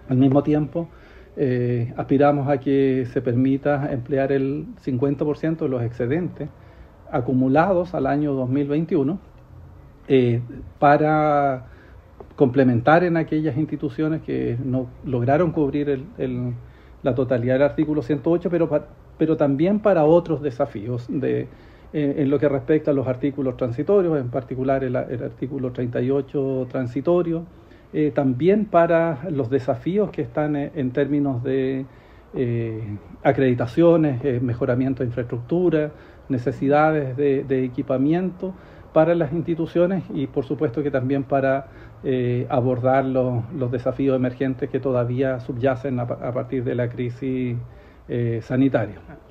Al mismo tiempo, aspiramos a que se permita emplear el 50% de los excedentes acumulados al año 2021 para complementar en aquellas instituciones que no lograron cubrir la totalidad del artículo 108, pero también para otros desafíos en lo que respecta a los artículos transitorios, en particular el artículo 38 transitorio, también para los desafíos que están en términos de acreditaciones, mejoramiento de infraestructura, necesidades de equipamiento para las instituciones y por supuesto que también para abordar los desafíos emergentes que todavía subyacen a partir de la crisis sanitaria.